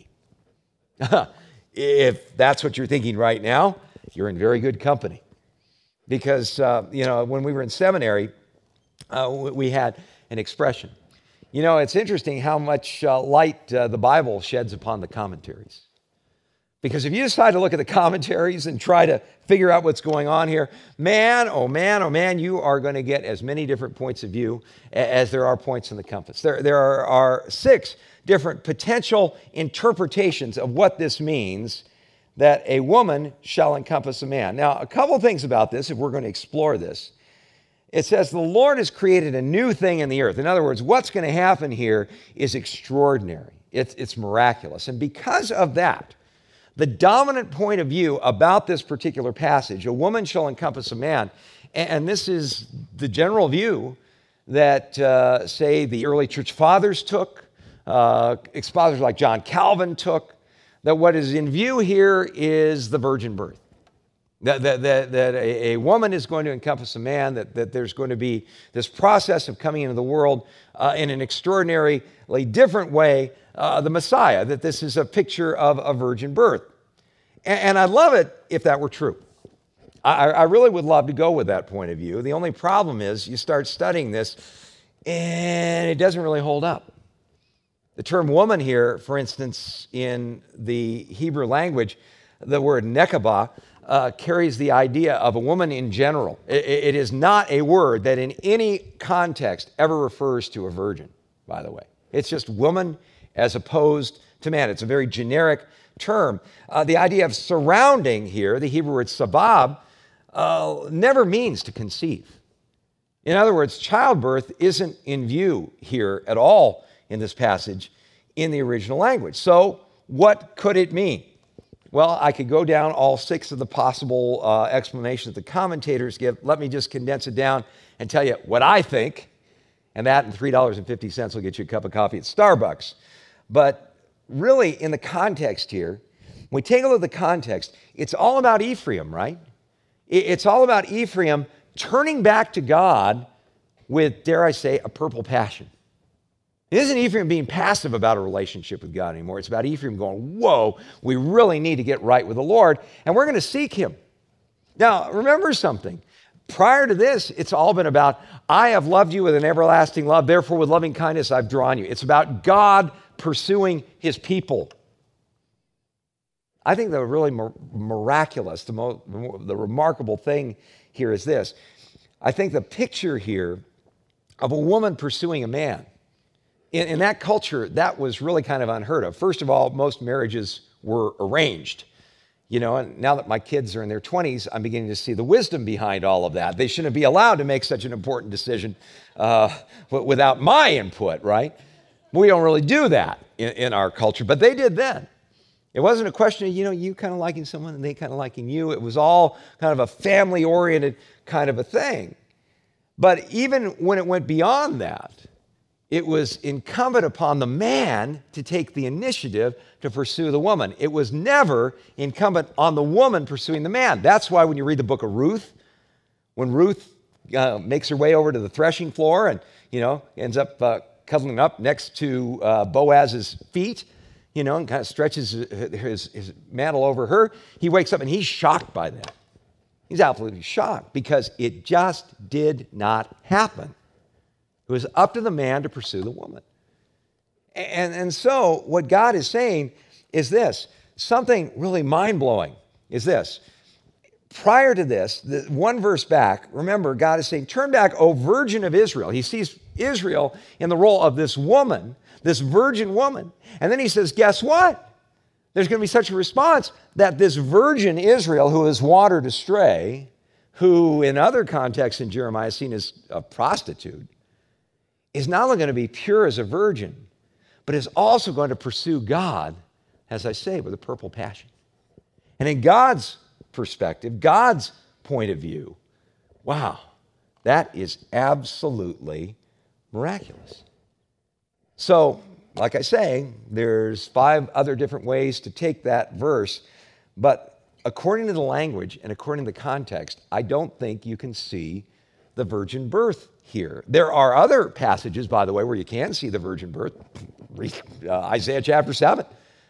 If that's what you're thinking right now, you're in very good company. Because, when we were in seminary, we had an expression. It's interesting how much light the Bible sheds upon the commentaries. Because if you decide to look at the commentaries and try to figure out what's going on here, man, oh man, oh man, you are going to get as many different points of view as there are points in the compass. There are 6 different potential interpretations of what this means, that a woman shall encompass a man. Now, a couple things about this, if we're going to explore this. It says, the Lord has created a new thing in the earth. In other words, what's going to happen here is extraordinary. It's miraculous. And because of that, the dominant point of view about this particular passage, a woman shall encompass a man, and this is the general view that, say, the early church fathers took, expositors like John Calvin took, that what is in view here is the virgin birth. That a woman is going to encompass a man, that there's going to be this process of coming into the world in an extraordinarily different way, the Messiah, that this is a picture of a virgin birth. And I'd love it if that were true. I really would love to go with that point of view. The only problem is you start studying this and it doesn't really hold up. The term woman here, for instance, in the Hebrew language, the word nekabah, carries the idea of a woman in general. It is not a word that in any context ever refers to a virgin, by the way. It's just woman as opposed to man. It's a very generic term. The idea of surrounding here, the Hebrew word sabab, never means to conceive. In other words, childbirth isn't in view here at all in this passage in the original language. So what could it mean? Well, I could go down all 6 of the possible explanations the commentators give. Let me just condense it down and tell you what I think, and that and $3.50 will get you a cup of coffee at Starbucks. But really, in the context here, when we take a look at the context, it's all about Ephraim, right? It's all about Ephraim turning back to God with, dare I say, a purple passion. It isn't Ephraim being passive about a relationship with God anymore. It's about Ephraim going, whoa, we really need to get right with the Lord, and we're going to seek him. Now, remember something. Prior to this, it's all been about, I have loved you with an everlasting love, therefore with loving kindness I've drawn you. It's about God pursuing his people. I think the really miraculous, the remarkable thing here is this. I think the picture here of a woman pursuing a man, in that culture, that was really kind of unheard of. First of all, most marriages were arranged. And now that my kids are in their 20s, I'm beginning to see the wisdom behind all of that. They shouldn't be allowed to make such an important decision without my input, right? We don't really do that in our culture, but they did then. It wasn't a question of, you kind of liking someone and they kind of liking you. It was all kind of a family-oriented kind of a thing. But even when it went beyond that, it was incumbent upon the man to take the initiative to pursue the woman. It was never incumbent on the woman pursuing the man. That's why when you read the book of Ruth, when Ruth makes her way over to the threshing floor and, ends up cuddling up next to Boaz's feet, and kind of stretches his mantle over her, he wakes up and he's shocked by that. He's absolutely shocked because it just did not happen. It was up to the man to pursue the woman. And so what God is saying is this, something really mind-blowing is this. Prior to this, the one verse back, remember, God is saying, turn back, O virgin of Israel. He sees Israel in the role of this woman, this virgin woman. And then he says, guess what? There's going to be such a response that this virgin Israel, who is wandered astray, who in other contexts in Jeremiah is seen as a prostitute, is not only going to be pure as a virgin, but is also going to pursue God, as I say, with a purple passion. And in God's perspective, God's point of view, wow, that is absolutely miraculous. So, like I say, there's 5 other different ways to take that verse, but according to the language and according to the context, I don't think you can see the virgin birth here. There are other passages, by the way, where you can see the virgin birth. Isaiah chapter 7.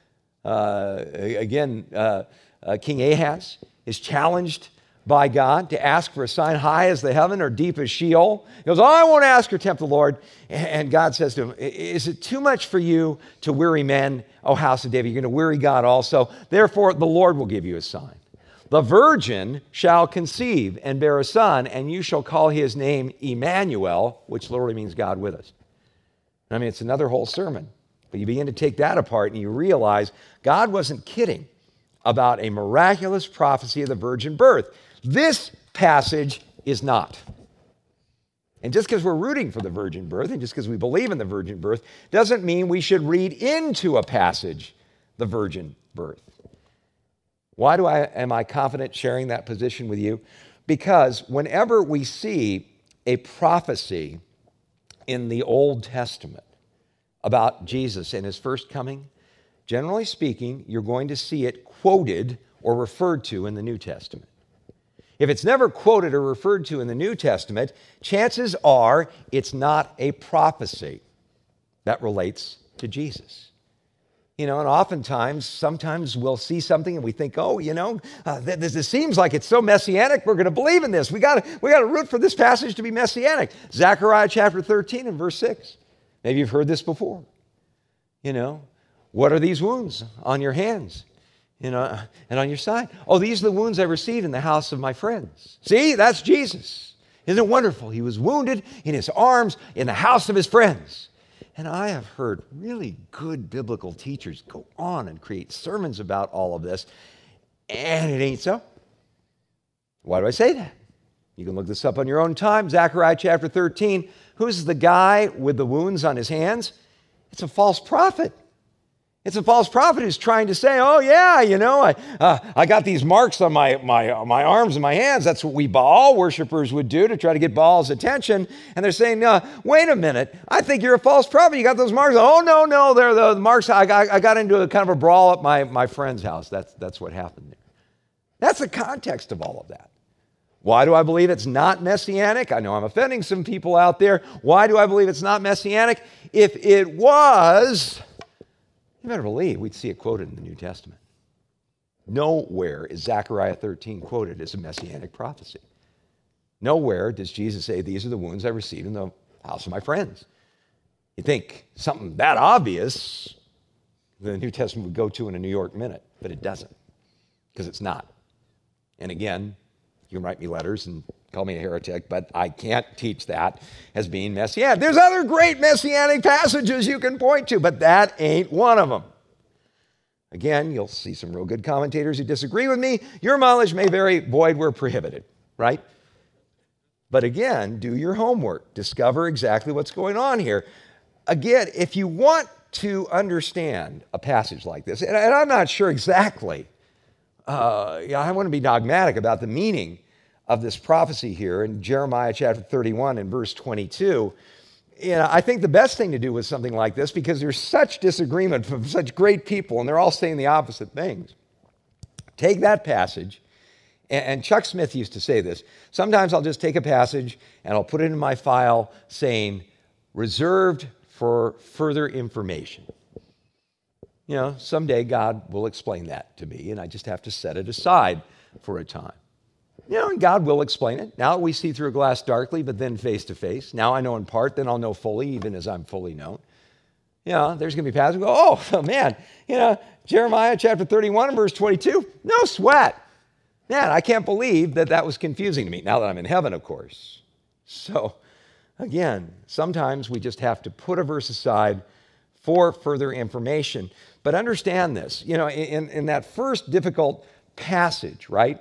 King Ahaz is challenged by God to ask for a sign high as the heaven or deep as Sheol. He goes, I won't ask or tempt the Lord. And God says to him, is it too much for you to weary men, O house of David? You're going to weary God also. Therefore, the Lord will give you a sign. The virgin shall conceive and bear a son, and you shall call his name Emmanuel, which literally means God with us. I mean, it's another whole sermon. But you begin to take that apart and you realize God wasn't kidding about a miraculous prophecy of the virgin birth. This passage is not. And just because we're rooting for the virgin birth and just because we believe in the virgin birth doesn't mean we should read into a passage the virgin birth. Why am I confident sharing that position with you? Because whenever we see a prophecy in the Old Testament about Jesus and his first coming, generally speaking, you're going to see it quoted or referred to in the New Testament. If it's never quoted or referred to in the New Testament, chances are it's not a prophecy that relates to Jesus. You know, and oftentimes, sometimes we'll see something and we think, oh, this seems like it's so messianic, we're going to believe in this. We got to root for this passage to be messianic. Zechariah chapter 13 and verse 6. Maybe you've heard this before. What are these wounds on your hands? And on your side? Oh, these are the wounds I received in the house of my friends. See, that's Jesus. Isn't it wonderful? He was wounded in his arms in the house of his friends. And I have heard really good biblical teachers go on and create sermons about all of this, and it ain't so. Why do I say that? You can look this up on your own time. Zechariah chapter 13. Who's the guy with the wounds on his hands? It's a false prophet. It's a false prophet who's trying to say, oh yeah, I got these marks on my arms and my hands. That's what we Baal worshipers would do to try to get Baal's attention. And they're saying, wait a minute, I think you're a false prophet. You got those marks. Oh, no, they're the marks. I got into a kind of a brawl at my friend's house. That's what happened there. That's the context of all of that. Why do I believe it's not messianic? I know I'm offending some people out there. Why do I believe it's not messianic? If it was, you better believe we'd see it quoted in the New Testament. Nowhere is Zechariah 13 quoted as a messianic prophecy. Nowhere does Jesus say, these are the wounds I received in the house of my friends. You think something that obvious, the New Testament would go to in a New York minute, but it doesn't, because it's not. And again, you can write me letters and call me a heretic, but I can't teach that as being messianic. There's other great messianic passages you can point to, but that ain't one of them. Again, you'll see some real good commentators who disagree with me. Your mileage may vary, void where prohibited, right? But again, do your homework. Discover exactly what's going on here. Again, if you want to understand a passage like this, and I'm not sure exactly, I want to be dogmatic about the meaning of this prophecy here in Jeremiah chapter 31 and verse 22. I think the best thing to do with something like this, because there's such disagreement from such great people, and they're all saying the opposite things. Take that passage, and Chuck Smith used to say this. Sometimes I'll just take a passage and I'll put it in my file saying, reserved for further information. Someday God will explain that to me, and I just have to set it aside for a time. And God will explain it. Now we see through a glass darkly, but then face to face. Now I know in part, then I'll know fully, even as I'm fully known. There's going to be passages go, oh man, Jeremiah chapter 31 and verse 22, no sweat. Man, I can't believe that was confusing to me, now that I'm in heaven, of course. So, again, sometimes we just have to put a verse aside for further information. But understand this, in that first difficult passage, right,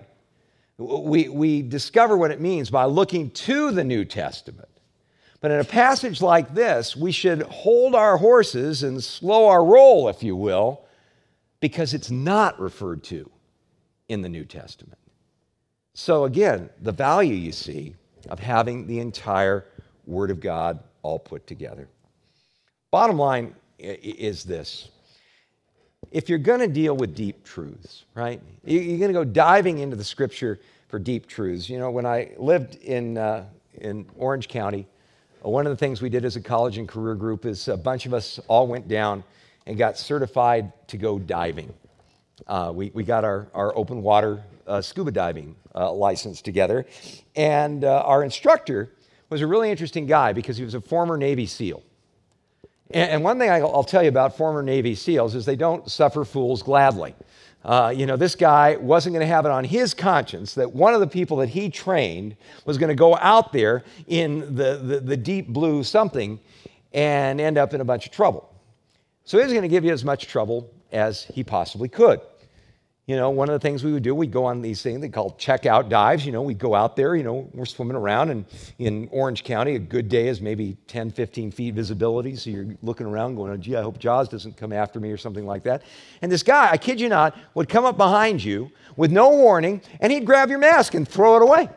we discover what it means by looking to the New Testament. But in a passage like this, we should hold our horses and slow our roll, if you will, because it's not referred to in the New Testament. So again, the value you see of having the entire Word of God all put together. Bottom line is this. If you're going to deal with deep truths, right, you're going to go diving into the Scripture for deep truths. When I lived in Orange County, one of the things we did as a college and career group is a bunch of us all went down and got certified to go diving. We got our open water scuba diving license together. And our instructor was a really interesting guy because he was a former Navy SEAL. And one thing I'll tell you about former Navy SEALs is they don't suffer fools gladly. This guy wasn't going to have it on his conscience that one of the people that he trained was going to go out there in the deep blue something and end up in a bunch of trouble. So he was going to give you as much trouble as he possibly could. One of the things we would do, we'd go on these things they call checkout dives. We'd go out there, we're swimming around, and in Orange County, a good day is maybe 10, 15 feet visibility. So you're looking around going, oh, gee, I hope Jaws doesn't come after me or something like that. And this guy, I kid you not, would come up behind you with no warning, and he'd grab your mask and throw it away.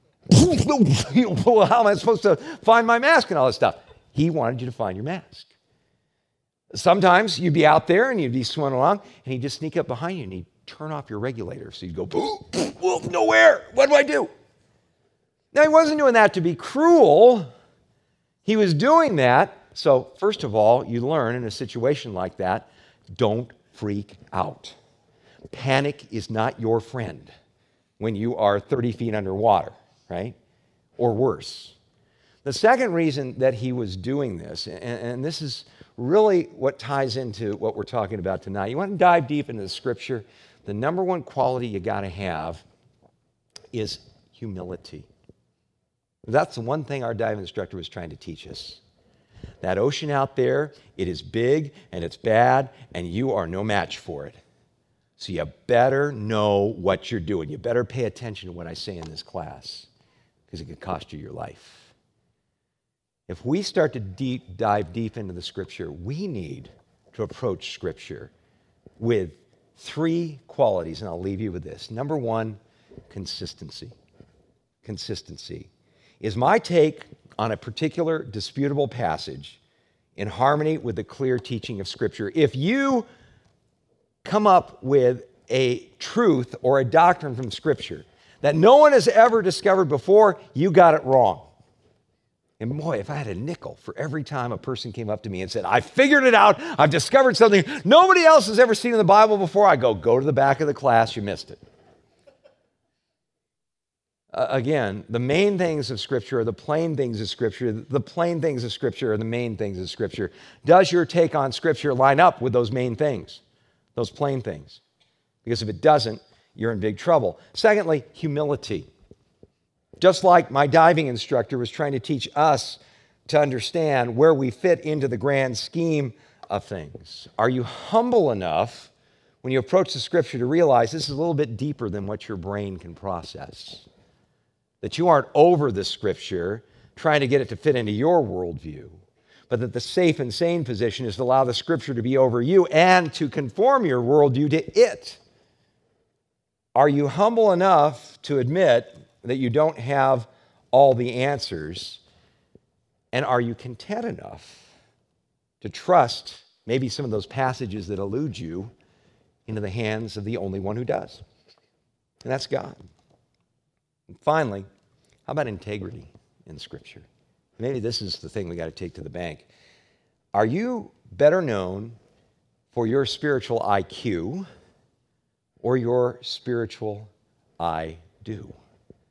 How am I supposed to find my mask and all this stuff? He wanted you to find your mask. Sometimes you'd be out there and you'd be swimming along, and he'd just sneak up behind you and he'd turn off your regulator. So you'd go, nowhere. What do I do? Now, he wasn't doing that to be cruel. He was doing that. So, first of all, you learn in a situation like that, don't freak out. Panic is not your friend when you are 30 feet underwater, right? Or worse. The second reason that he was doing this, and this is really what ties into what we're talking about tonight. You want to dive deep into the Scripture. The number one quality you got to have is humility. That's the one thing our dive instructor was trying to teach us. That ocean out there, it is big and it's bad, and you are no match for it. So you better know what you're doing. You better pay attention to what I say in this class, because it could cost you your life. If we start to dive deep into the Scripture, we need to approach Scripture with three qualities, and I'll leave you with this. Number one, consistency. Consistency. Is my take on a particular disputable passage in harmony with the clear teaching of Scripture? If you come up with a truth or a doctrine from Scripture that no one has ever discovered before, you got it wrong. And boy, if I had a nickel for every time a person came up to me and said, I figured it out, I've discovered something nobody else has ever seen in the Bible before, I go to the back of the class, you missed it. Again, the main things of Scripture are the plain things of Scripture. The plain things of Scripture are the main things of Scripture. Does your take on Scripture line up with those main things, those plain things? Because if it doesn't, you're in big trouble. Secondly, humility. Just like my diving instructor was trying to teach us to understand where we fit into the grand scheme of things. Are you humble enough when you approach the Scripture to realize this is a little bit deeper than what your brain can process? That you aren't over the Scripture trying to get it to fit into your worldview, but that the safe and sane position is to allow the Scripture to be over you and to conform your worldview to it. Are you humble enough to admit that you don't have all the answers? And are you content enough to trust maybe some of those passages that elude you into the hands of the only one who does? And that's God. And finally, how about integrity in Scripture? Maybe this is the thing we got to take to the bank. Are you better known for your spiritual IQ or your spiritual I do?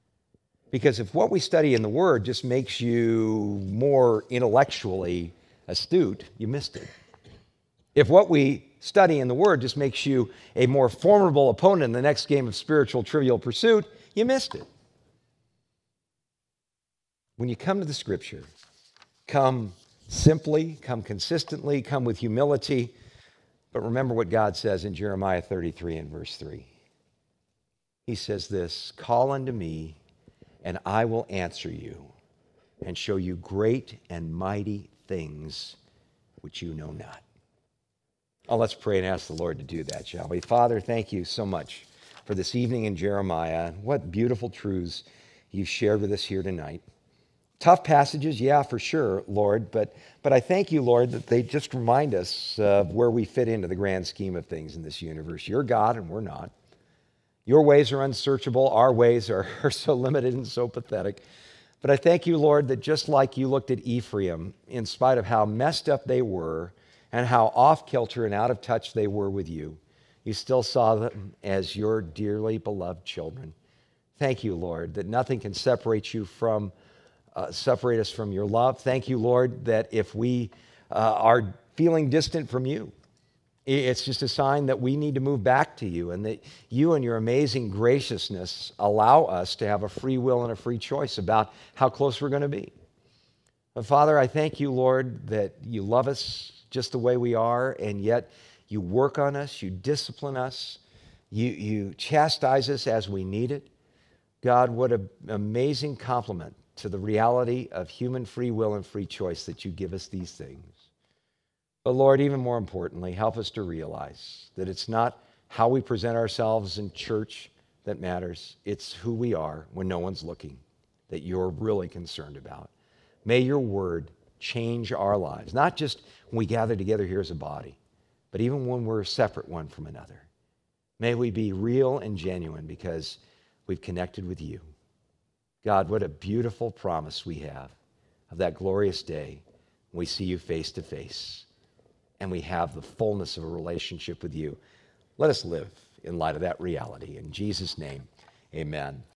Because if what we study in the Word just makes you more intellectually astute, you missed it. If what we study in the Word just makes you a more formidable opponent in the next game of spiritual trivial pursuit, you missed it. When you come to the Scripture, come simply, come consistently, come with humility, but remember what God says in Jeremiah 33 and verse 3. He says this, "Call unto me, and I will answer you, and show you great and mighty things which you know not." Oh, let's pray and ask the Lord to do that, shall we? Father, thank you so much for this evening in Jeremiah. What beautiful truths you've shared with us here tonight. Tough passages, yeah, for sure, Lord, but I thank you, Lord, that they just remind us of where we fit into the grand scheme of things in this universe. You're God and we're not. Your ways are unsearchable. Our ways are so limited and so pathetic. But I thank you, Lord, that just like you looked at Ephraim, in spite of how messed up they were and how off-kilter and out of touch they were with you, you still saw them as your dearly beloved children. Thank you, Lord, that nothing can separate us from your love. Thank you, Lord, that if we are feeling distant from you, it's just a sign that we need to move back to you, and that you and your amazing graciousness allow us to have a free will and a free choice about how close we're going to be. But Father, I thank you, Lord, that you love us just the way we are, and yet you work on us, you discipline us, you chastise us as we need it. God, what an amazing compliment to the reality of human free will and free choice that you give us these things. But Lord, even more importantly, help us to realize that it's not how we present ourselves in church that matters. It's who we are when no one's looking that you're really concerned about. May your word change our lives, not just when we gather together here as a body, but even when we're separate one from another. May we be real and genuine because we've connected with you. God, what a beautiful promise we have of that glorious day when we see you face to face and we have the fullness of a relationship with you. Let us live in light of that reality. In Jesus' name, amen.